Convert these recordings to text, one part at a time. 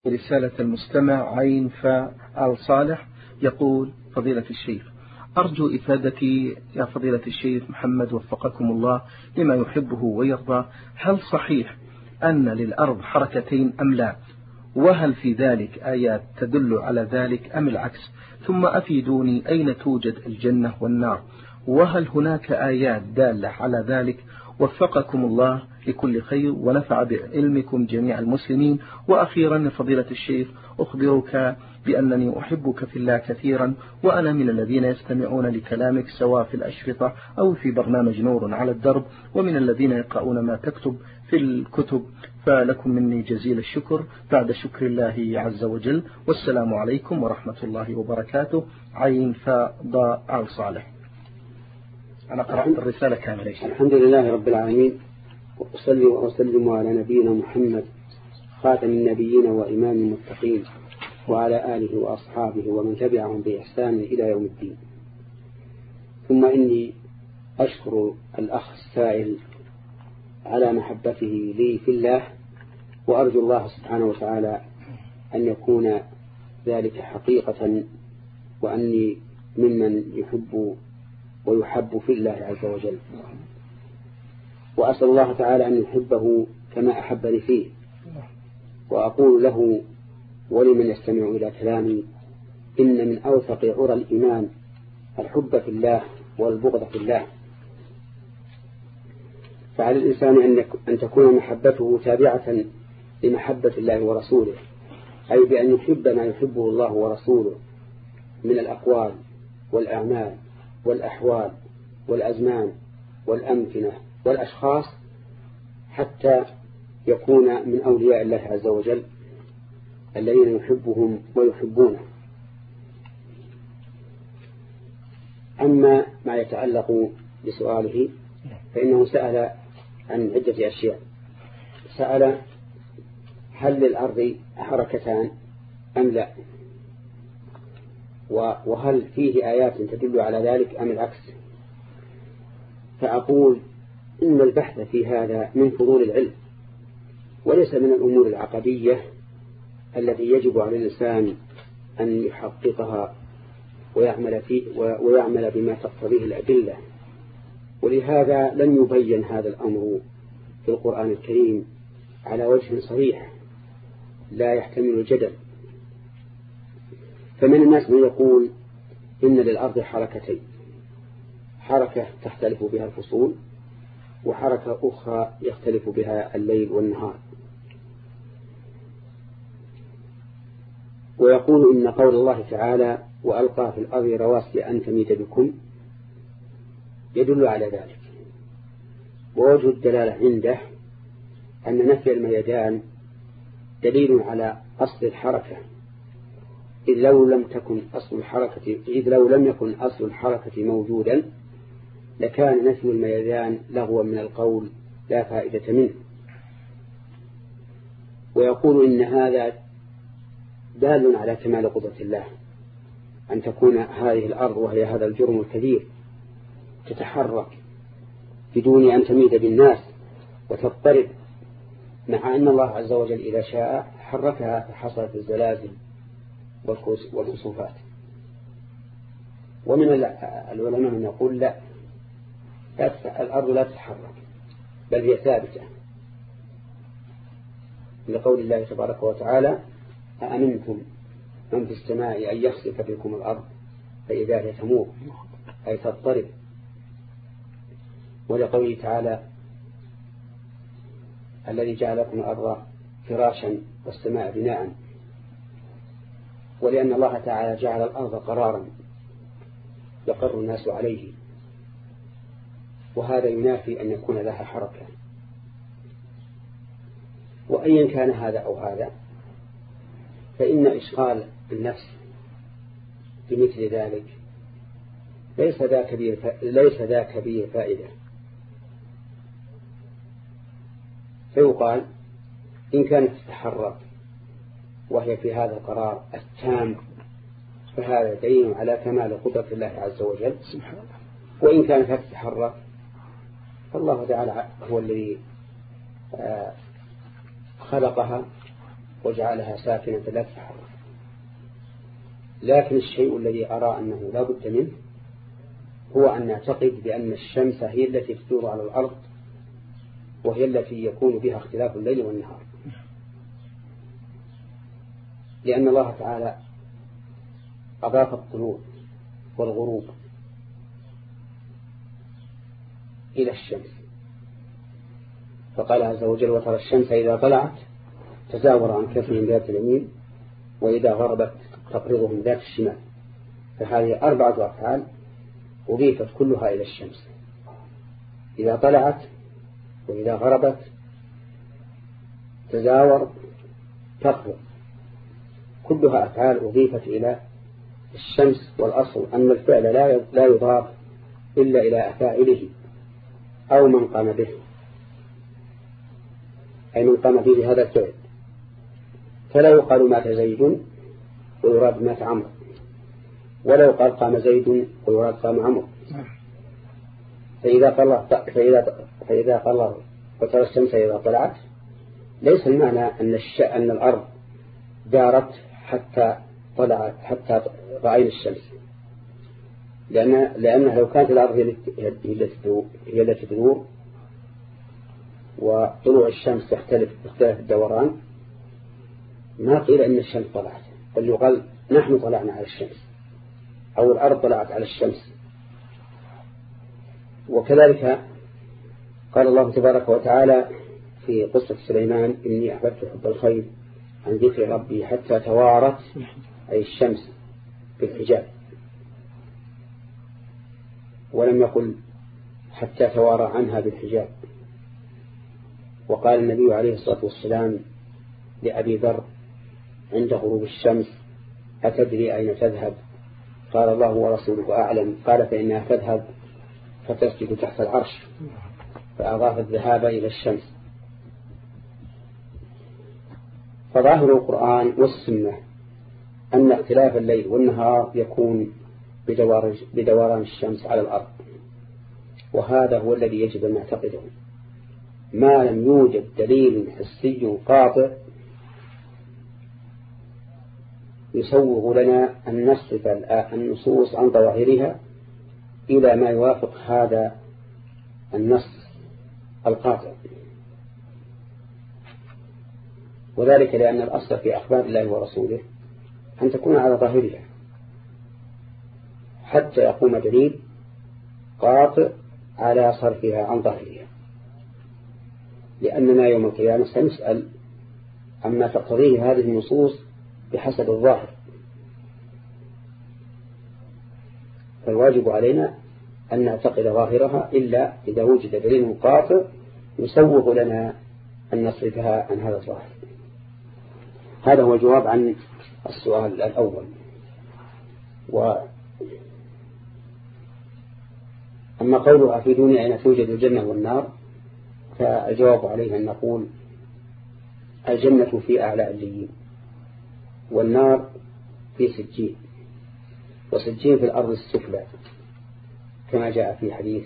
رسالة المستمع عين فآل صالح يقول: فضيلة الشيخ، أرجو إفادتي يا فضيلة الشيخ محمد وفقكم الله لما يحبه ويرضى، هل صحيح أن للأرض حركتين أم لا؟ وهل في ذلك آيات تدل على ذلك أم العكس؟ ثم أفيدوني أين توجد الجنة والنار، وهل هناك آيات دالة على ذلك؟ وفقكم الله لكل خير ونفع بعلمكم جميع المسلمين. وأخيرا فضيلة الشيخ، أخبرك بأنني أحبك في الله كثيرا، وأنا من الذين يستمعون لكلامك سواء في الأشرطة أو في برنامج نور على الدرب، ومن الذين يقرؤون ما تكتب في الكتب، فلكم مني جزيل الشكر بعد شكر الله عز وجل. والسلام عليكم ورحمة الله وبركاته. عين فضاء آل صالح. أنا قرأت الرسالة كاملة. الحمد لله رب العالمين، وأصلي وأسلم على نبينا محمد خاتم النبيين وإمام المتقين، وعلى آله وأصحابه ومن تبعهم بإحسان إلى يوم الدين. ثم إني أشكر الأخ السائل على محبته لي في الله، وأرجو الله سبحانه وتعالى أن يكون ذلك حقيقة، وأني ممن يحب ويحب في الله عز وجل، وأسأل الله تعالى أن يحبه كما أحبني فيه. وأقول له ولمن يستمع إلى كلامي: إن من أوثق عرى الإيمان الحب في الله والبغض في الله. فعلى الإنسان أن تكون محبته تابعة لمحبة الله ورسوله، أي بأن يحب ما يحبه الله ورسوله من الأقوال والأعمال والأحوال والأزمان والأمكنة والأشخاص، حتى يكون من أولياء الله عز وجل الذين يحبهم ويحبونه. أما ما يتعلق بسؤاله فإنه سأل عن عدة أشياء. سأل: هل للأرض حركتان أم لا؟ وهل فيه آيات تدل على ذلك أم العكس؟ فأقول إن البحث في هذا من فضول العلم، وليس من الأمور العقدية التي يجب على الإنسان أن يحققها ويعمل بما تقتضيه الأدلة. ولهذا لم يبين هذا الأمر في القرآن الكريم على وجه صريح لا يحتمل الجدل. فمن الناس من يقول إن للأرض حركتين: حركة تختلف بها الفصول، وحركة أخرى يختلف بها الليل والنهار. ويقول إن قول الله تعالى: وألقى في الأرض رواسي أن تميد بكم، يدل على ذلك. ووجه الدلالة عنده أن نفي الميدان دليل على أصل الحركة، إذ لو لم يكن أصل الحركة موجودا لكان نفي الميدان لغوا من القول لا فائدة منه. ويقول إن هذا دال على كمال قدرة الله، أن تكون هذه الأرض وهي هذا الجرم الكبير تتحرك بدون أن تميد بالناس وتضطرب، مع أن الله عز وجل إذا شاء حركها فحصلت الزلازل والكسوفات. ومن العلماء من يقول لا، الأرض لا تتحرك بل هي ثابتة، لقول الله تبارك وتعالى: أأمنتم من في السماء أن يخسف بكم الأرض فإذا هي تمور، أي تضطرب. ولقوله تعالى: الذي جعل لكم الأرض فراشا والسماء بناء. ولأن الله تعالى جعل الأرض قرارا يقر الناس عليه، وهذا ينافي أن يكون لها حركة. وأيا كان هذا أو هذا، فإن إشغال النفس بمثل ذلك ليس ذا كبير فائدة. فيقال إن كانت تتحرك وهي في هذا القرار التام فهذا دليل على كمال قدرة الله عز وجل. وإن كانت تتحرك فالله تعالى هو الذي خلقها وجعلها ساكنة لا تتحرك. لكن الشيء الذي أرى أنه لا بد منه هو أن نعتقد بأن الشمس هي التي تدور على الأرض، وهي التي يكون بها اختلاف الليل والنهار، لأن الله تعالى أضاف الطلوع والغروب إلى الشمس، فقال عز وجل: وترى الشمس إذا طلعت تزاور عن كفهم ذات اليمين وإذا غربت تقرضهم ذات الشمال. فهذه 4 أفعال أضيفت كلها إلى الشمس: إذا طلعت، وإذا غربت، تزاور، تقرض، كلها أفعال أضيفت إلى الشمس. والأصل أن الفعل لا يضاف إلا إلى أفاعله أو من قام به، أي من قام به هذا الفعل. فلا يقال مات زيد ويراد مات عمرو، ولا يقال قام زيد ويراد قام عمرو. فإذا قال وترى الشمس إذا طلعت، ليس المعنى أن الأرض دارت حتى طلعت حتى رأينا الشمس، لأنها لو كانت الأرض هي التي تدور وطلوع الشمس يختلف الدوران، ما قيل إن الشمس طلعت، بل يقال نحن طلعنا على الشمس أو الأرض طلعت على الشمس. وكذلك قال الله تبارك وتعالى في قصة سليمان: إني أحببت حب الخير عن ذكر ربي حتى توارت، أي الشمس، بالحجاب، ولم يقل حتى توارى عنها بالحجاب. وقال النبي عليه الصلاة والسلام لأبي ذر عند غروب الشمس: أتدري أين تذهب؟ قال: الله ورسوله أعلم. قال: فإنها تذهب فتسجد تحت العرش، فأضاف الذهاب إلى الشمس. فظاهر القرآن والسنة أن اختلاف الليل والنهار يكون بدوران الشمس على الأرض، وهذا هو الذي يجب أن نعتقده ما لم يوجد دليل حسي قاطع يسوغ لنا أن نصرف النصوص عن ظواهرها إلى ما يوافق هذا النص القاطع. وذلك لأن الأصل في أخبار الله ورسوله أن تكون على ظاهرها حتى يقوم دليل قاطع على صرفها عن ظاهرها، لأننا يوم القيامة سنسأل عما تقتضيه هذه النصوص بحسب الظاهر. فالواجب علينا أن نعتقد ظاهرها إلا إذا وجد دليل قاطع يسوغ لنا أن نصرفها عن هذا الظاهر. هذا هو الجواب عن السؤال الأول. أما قولها في دون أين توجد الجنة والنار، فالجواب عليه أن نقول الجنة في أعلى عليين، والنار في سجين، وسجين في الأرض السفلى، كما جاء في حديث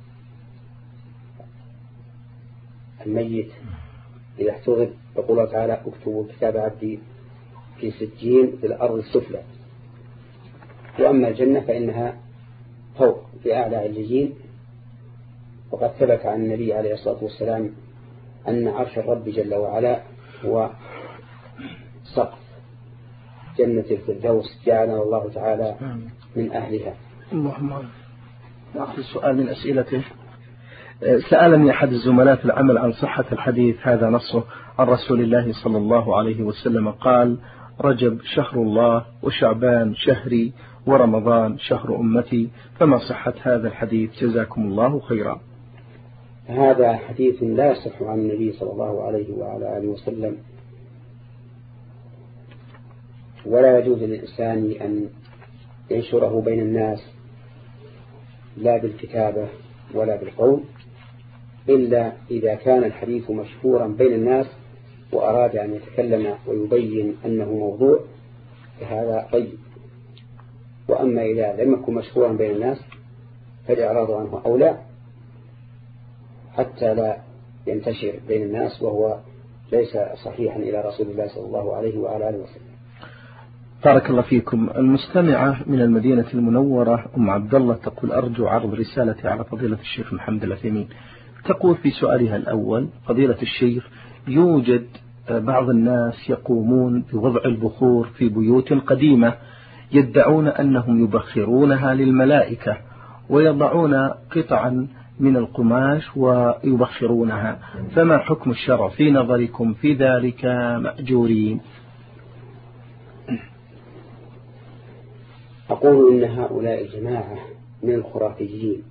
الميت إذا احتضر يقول الله تعالى: اكتبوا كتاب عبدي في سجين في الأرض السفلى. وأما الجنة فإنها فوق في أعلى عليين، وقد ثبت عن النبي عليه الصلاة والسلام أن عرش الرب جل وعلا هو سقف جنة الفردوس، جعلنا الله تعالى من أهلها. اللهم نأخذ سؤال من أسئلته. سألني أحد الزملاء في العمل عن صحة الحديث، هذا نصه عن رسول الله صلى الله عليه وسلم قال: رجب شهر الله، وشعبان شهري، ورمضان شهر أمتي، فما صحة هذا الحديث؟ جزاكم الله خيرا. هذا حديث لا يصح عن النبي صلى الله عليه وعلى آله وسلم، ولا يجوز للإنسان أن ينشره بين الناس لا بالكتابة ولا بالقول، إلا إذا كان الحديث مشهورا بين الناس وأراد أن يتكلم ويبين أنه موضوع، فهذا طيب. وأما إذا لم يكن مشهورا بين الناس فالإعراض عنه أولى، حتى لا ينتشر بين الناس وهو ليس صحيحا إلى رسول الله صلى الله عليه وعلى آله وسلم. بارك الله فيكم. المستمعة من المدينة المنورة أم عبد الله تقول أرجو عرض رسالتي على فضيلة الشيخ محمد العثيمين. تقول في سؤالها الأول: فضيلة الشيخ، يوجد بعض الناس يقومون بوضع البخور في بيوت قديمة يدعون أنهم يبخرونها للملائكة ويضعون قطعا من القماش ويبخرونها، فما حكم الشرع في نظركم في ذلك مأجورين؟ أقول إن هؤلاء الجماعة من الخرافيين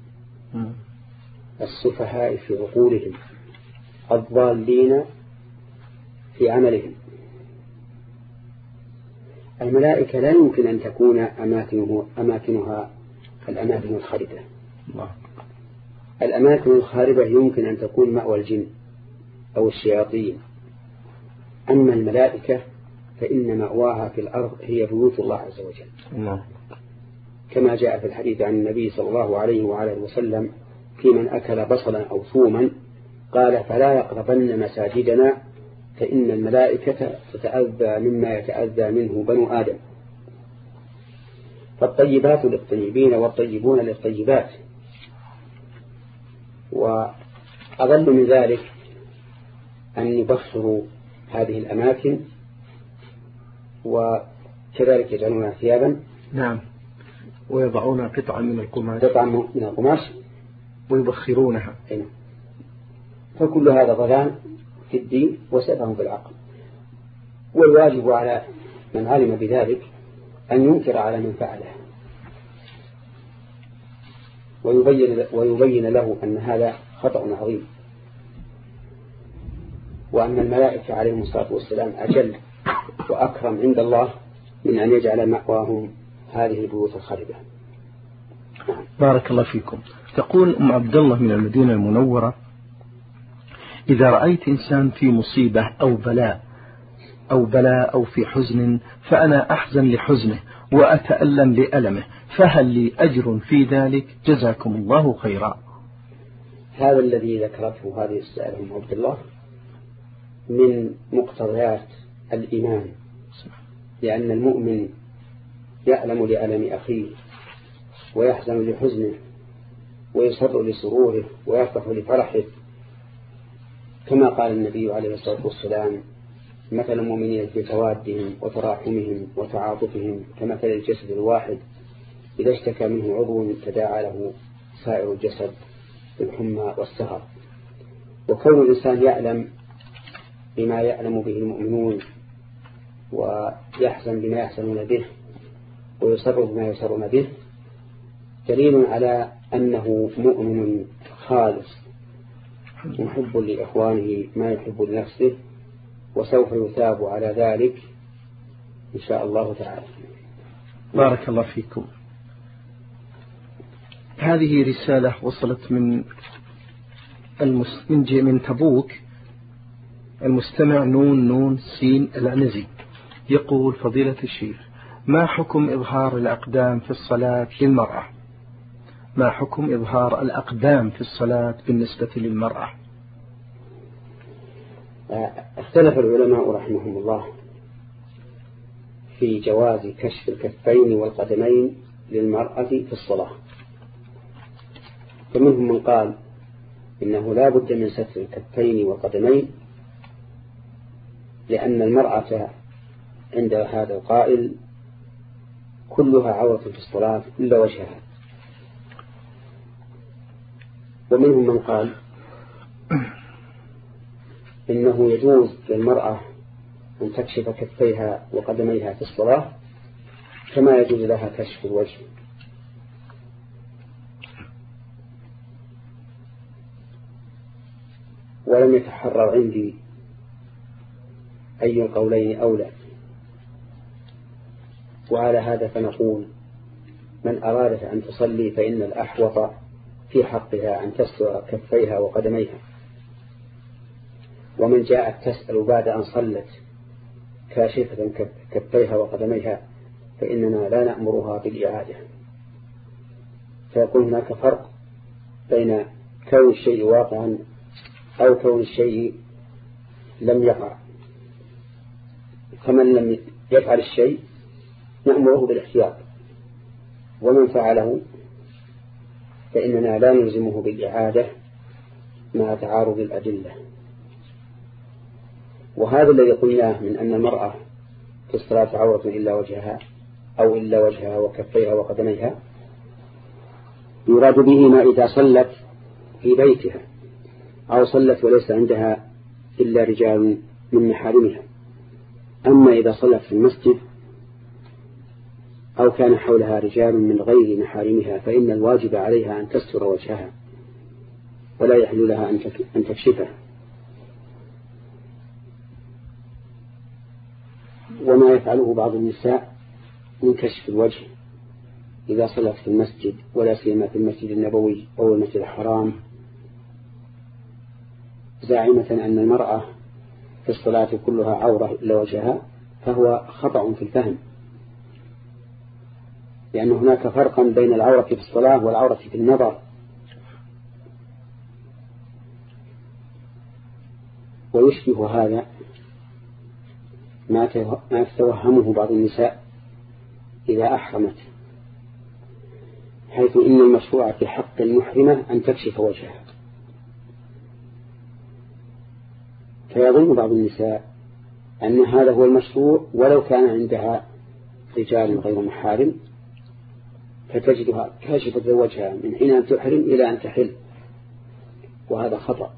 السفهاء في عقولهم الضالين في عملهم. الملائكة لا يمكن أن تكون أماكنها الأماكن الخاربة. الأماكن الخاربة يمكن أن تكون مأوى الجن أو الشياطين، أما الملائكة فإن مأواها في الأرض هي بيوت الله عز وجل، كما جاء في الحديث عن النبي صلى الله عليه وعلى وسلم في من أكل بصلا أو ثوما قال: فلا يقربن مساجدنا فإن الملائكة تتأذى مما يتأذى منه بنو آدم. فالطيبات للطيبين والطيبون للطيبات. وأضل من ذلك أن يبخروا هذه الأماكن وكذلك يجعلونها ثيابا. نعم، ويضعون قطعا من القماش ويبخرونها. فكل هذا ضلال في الدين وسفه في العقل. والواجب على من علم بذلك أن ينكر على من فعله ويبين له أن هذا خطأ عظيم، وأن الملائكة عليهم الصلاة والسلام أجل وأكرم عند الله من أن يجعل مأواهم هذه البيوت الخاربة. بارك الله فيكم. تقول أم عبد الله من المدينة المنورة: إذا رأيت إنسان في مصيبة أو بلاء أو في حزن فأنا أحزن لحزنه وأتألم لألمه، فهل لي أجر في ذلك؟ جزاكم الله خيرا. هذا الذي ذكرته هذه السائلة أم عبد الله من مقتضيات الإيمان، لأن المؤمن يألم لألم أخيه ويحزن لحزنه ويسر لسروره ويفرح لفرحه، كما قال النبي عليه الصلاة والسلام: مثل المؤمنين في توادهم وتراحمهم وتعاطفهم كمثل الجسد الواحد إذا اشتكى منه عضو تداعى له سائر الجسد بالحمى والسهر. وكون الإنسان يألم بما يألم به المؤمنون ويحزن بما يحزنون به ويسر بما يسرون به دليل على أنه مؤمن خالص محب لإخوانه ما يحب لنفسه، وسوف يثاب على ذلك إن شاء الله تعالى. بارك الله فيكم. هذه رسالة وصلت من تبوك، المستمع نون سين العنزي، يقول: فضيلة الشيخ، ما حكم إظهار الأقدام في الصلاة للمرأة؟ ما حكم إظهار الأقدام في الصلاة بالنسبة للمرأة؟ اختلف العلماء رحمهم الله في جواز كشف الكفين والقدمين للمرأة في الصلاة. فمنهم من قال إنه لا بد من ستر الكفين والقدمين، لأن المرأة عند هذا القائل كلها عورة في الصلاة إلا وجهها. ومنهم من قال إنه يجوز للمرأة أن تكشف كفيها وقدميها في الصلاة كما يجوز لها كشف الوجه. ولم يتحرر عندي أي القولين أولى. وعلى هذا فنقول: من أرادت أن تصلي فإن الأحوط في حقها أن تستر كفيها وقدميها. ومن جاءت تسأل بعد أن صلت كاشفة كفيها وقدميها فإننا لا نأمرها بالإعادة. فيكون هناك فرق بين كون الشيء واقعا أو كون الشيء لم يقع فمن لم يفعل الشيء نأمره بالاحتياط، ومن فعله فإننا لا نلزمه بالإعادة مع تعارض الأدلة. وهذا الذي قلناه من أن المرأة في الصلاة عورة إلا وجهها أو إلا وجهها وكفيها وقدميها يراد به ما إذا صلت في بيتها أو صلت وليس عندها إلا رجال من محارمها. أما إذا صلت في المسجد أو كان حولها رجال من غير محارمها فإن الواجب عليها أن تستر وجهها ولا يحل لها أن تكشفه. وما يفعله بعض النساء من كشف الوجه إذا صلت في المسجد ولا سيما في المسجد النبوي أو المسجد الحرام زاعمة أن المرأة في الصلاة كلها عورة إلا وجهها، فهو خطأ في الفهم، لأن هناك فرقا بين العورة في الصلاة والعورة في النظر. ويشبه هذا ما تتوهمه بعض النساء إذا أحرمت، حيث إن المشروع في حق المحرمة أن تكشف وجهها، فيظن بعض النساء أن هذا هو المشروع ولو كان عندها رجال غير محارم، فتجدها كاشفة وجهها من حين أن تحرم إلى أن تحل، وهذا خطأ.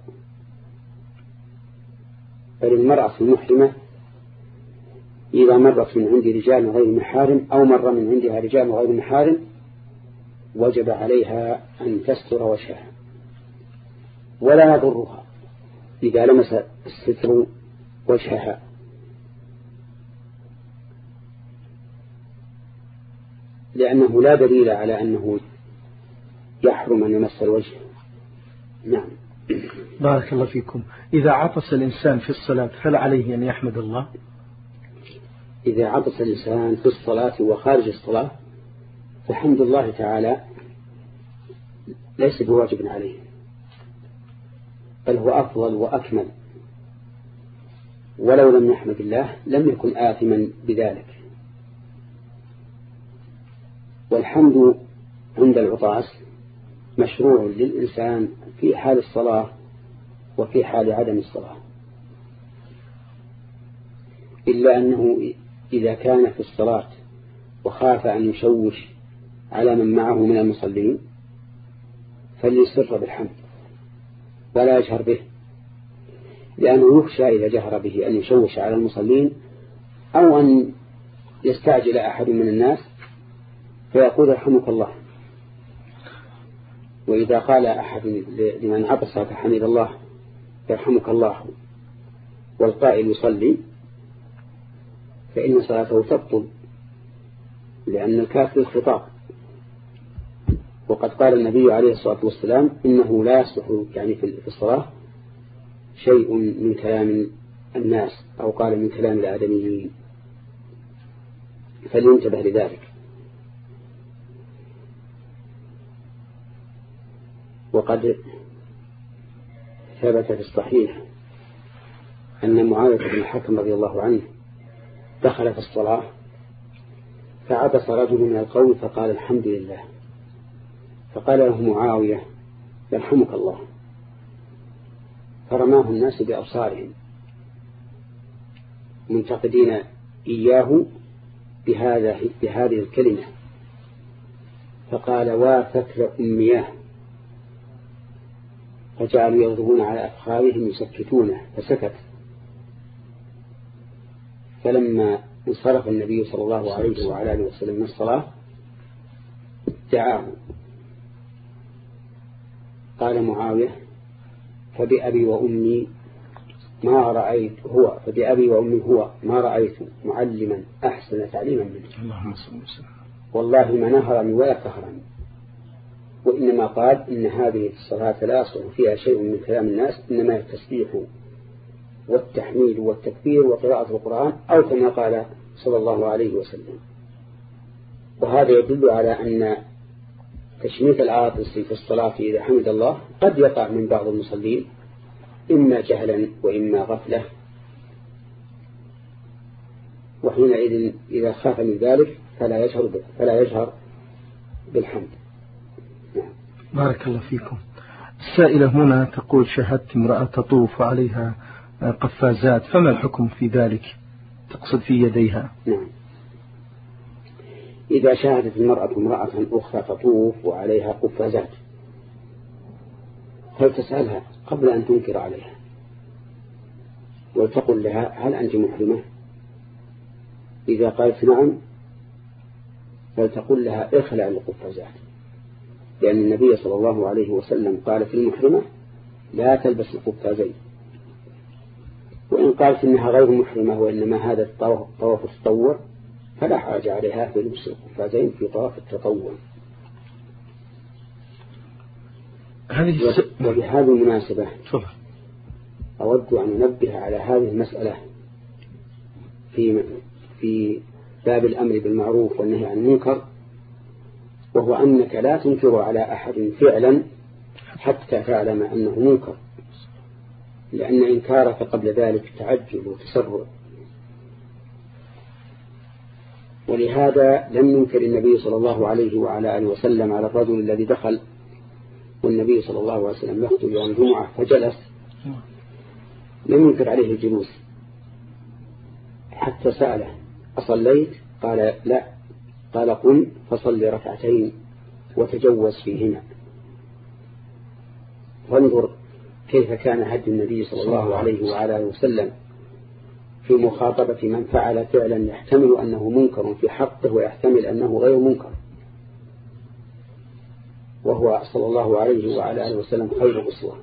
بل المرأة المحرمة إذا مرت من عند رجال غير محارم أو مر من عندها رجال غير محارم وجب عليها أن تستر وجهها، ولا يضرها إذا لمس الستر وجهها، لأنه لا دليل على أنه يحرم أن يمس الوجه. نعم. بارك الله فيكم. إذا عطس الإنسان في الصلاة فلا عليه أن يحمد الله؟ إذا عطس الإنسان في الصلاة وخارج الصلاة فحمد الله تعالى ليس بواجب عليه، بل هو أفضل وأكمل، ولو لم يحمد الله لم يكن آثما بذلك. والحمد عند العطاس مشروع للإنسان في حال الصلاة وفي حال عدم الصلاة، إلا أنه إذا كان في الصلاة وخاف أن يشوش على من معه من المصلين فليسر بالحمد ولا يجهر به، لأنه يخشى إذا جهر به أن يشوش على المصلين أو أن يستعجل أحد من الناس فيقول رحمك الله. وإذا قال أحد لمن عطس فحمد الله يرحمك الله والقائل يصلي فإن صلاته تبطل، لأن الكاف للخطاب. وقد قال النبي عليه الصلاة والسلام إنه لا يصلح يعني في الصلاة شيء من كلام الناس، أو قال من كلام الآدميين، فلينتبه لذلك. وقد ثبت في الصحيح أن معاوية بن الحكم رضي الله عنه دخل في الصلاة فعطس رجل من القوم فقال الحمد لله، فقال له معاوية يرحمك الله، فرماه الناس بأبصارهم منتقدين إياه بهذه الكلمة، فقال وافكر أمياه، فجعلوا يغضبون على أفخارهم يسكتونه فسكت. فلما انصرف النبي صلى الله عليه وعلى آله وسلم من الصلاة دعاه، قال معاوية فبأبي وأمي هو ما رأيت معلما أحسن تعليما منه، اللهم صل وسلم، والله ما نهرني ولا كهرني، وإنما قال إن هذه الصلاة لا يصلح فيها شيء من كلام الناس، إنما التسبيح والتحميد والتكبير وقراءة القرآن، أو كما قال صلى الله عليه وسلم. وهذا يدل على أن تشميت العاطس في الصلاة إذا حمد الله قد يقع من بعض المصلين إما جهلا وإما غفلة وحينئذ إذا خاف من ذلك فلا يجهر بالحمد. بارك الله فيكم. السائلة هنا تقول شاهدت امرأة تطوف عليها قفازات، فما الحكم في ذلك؟ تقصد في يديها. نعم، إذا شاهدت المرأة امرأة أخرى تطوف وعليها قفازات فلتسألها قبل أن تنكر عليها وتقول لها هل أنت محرمة؟ إذا قالت نعم فلتقول لها اخلع القفازات، لأن النبي صلى الله عليه وسلم قال في المحرمة لا تلبس القفازين. وإن قالت إنها غير محرمة وإنما هذا طواف التطوع فلا حاجة عليها في لبس القفازين في طواف التطوع. وبهذه المناسبة أود أن أنبه على هذه المسألة في باب الأمر بالمعروف والنهي عن المنكر، وهو أنك لا تنكر على أحد فعلا حتى تعلم أنه منكر، لأن إنكارك قبل ذلك تعجل وتسرع. ولهذا لم ينكر النبي صلى الله عليه وعلى آله وسلم على الرجل الذي دخل والنبي صلى الله عليه وسلم يخطب يوم الجمعة فجلس، لم ينكر عليه الجلوس حتى سأله أصليت؟ قال لا، قال قم فصل ركعتين وتجوز فيهما. فانظر كيف كان هدي النبي صلى الله عليه وعلى آله وسلم في مخاطبة من فعل فعلا يحتمل أنه منكر في حقه ويحتمل أنه غير منكر، وهو صلى الله عليه وعلى آله وسلم خير أسوة.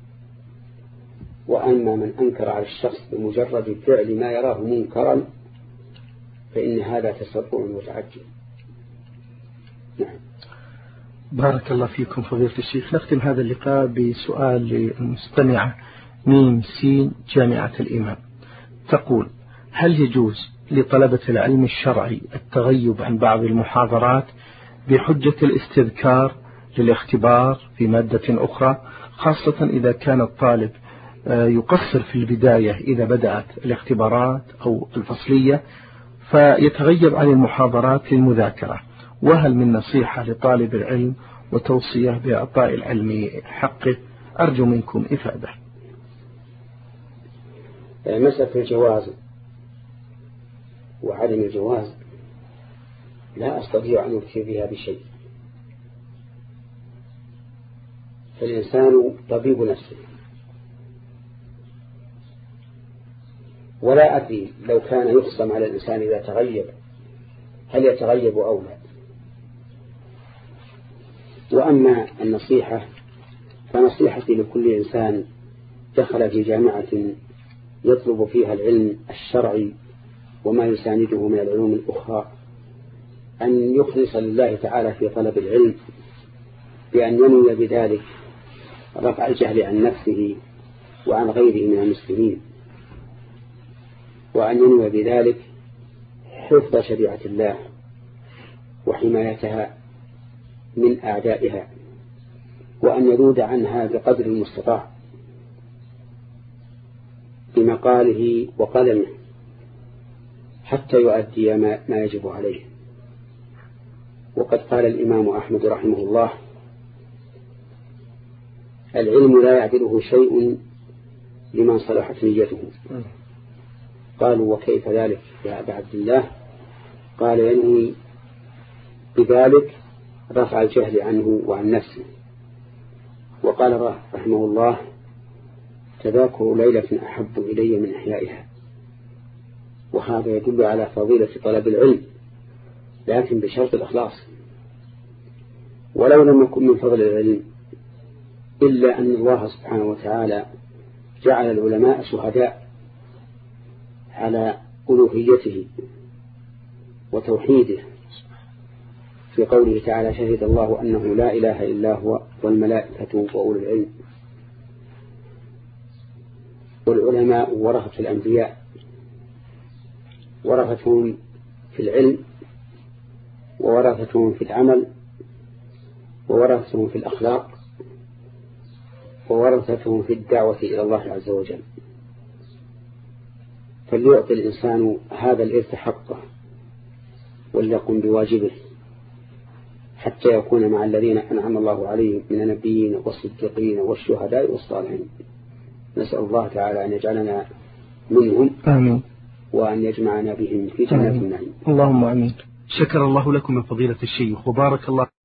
وأما من أنكر على الشخص بمجرد فعل ما يراه منكرا فإن هذا تسرع وتعجل. نعم. بارك الله فيكم فضيلة الشيخ. نختم هذا اللقاء بسؤال للمستمعة ميم سين جامعة الإمام، تقول هل يجوز لطلبة العلم الشرعي التغيب عن بعض المحاضرات بحجة الاستذكار للاختبار في مادة أخرى، خاصة إذا كان الطالب يقصر في البداية إذا بدأت الاختبارات أو الفصلية فيتغيب عن المحاضرات للمذاكرة؟ وهل من نصيحة لطالب العلم وتوصية بإعطاء العلم حقه؟ أرجو منكم إفادة. مسألة الجواز وعدم الجواز لا أستطيع أن أفتي بها بشيء، فالإنسان طبيب نفسه، ولا أدري لو كان يقسم على الإنسان إذا تغيب هل يتغيب أو لا. وأما النصيحة فنصيحتي لكل إنسان دخل في جامعة يطلب فيها العلم الشرعي وما يسانده من العلوم الأخرى أن يخلص لله تعالى في طلب العلم، بأن ينوي بذلك رفع الجهل عن نفسه وعن غيره من المسلمين، وأن ينوي بذلك حفظ شريعة الله وحمايتها من أعدائها، وأن يذود عنها بقدر المستطاع بمقاله وقلمه حتى يؤدي ما يجب عليه. وقد قال الإمام أحمد رحمه الله العلم لا يعدله شيء لمن صلحت نيته. قالوا وكيف ذلك يا أبا عبد الله؟ قال ينوي بذلك رفع الجهل عنه وعن نفسه. وقال رحمه الله تذاكر ليلة أحب إلي من إحيائها. وهذا يدل على فضيلة طلب العلم، لكن بشرط الإخلاص. ولو لم يكن من فضل العلم إلا أن الله سبحانه وتعالى جعل العلماء شهداء على ألوهيته وتوحيده في قوله تعالى شهد الله أنه لا إله إلا هو والملائكة وأولو العلم. والعلماء ورثة الأنبياء، ورثتهم في العلم وورثتهم في العمل وورثتهم في الأخلاق وورثتهم في الدعوة إلى الله عز وجل. فليعطي الإنسان هذا الإرث حقه وليقم بواجبه حتى يكون مع الذين أنعم الله عليهم من النبيين والصديقين والشهداء والصالحين. نسأل الله تعالى أن يجعلنا منهم آمين، وأن يجمعنا بهم في جنات النعيم. اللهم آمين. شكر الله لكم من فضيلة الشيخ وبارك الله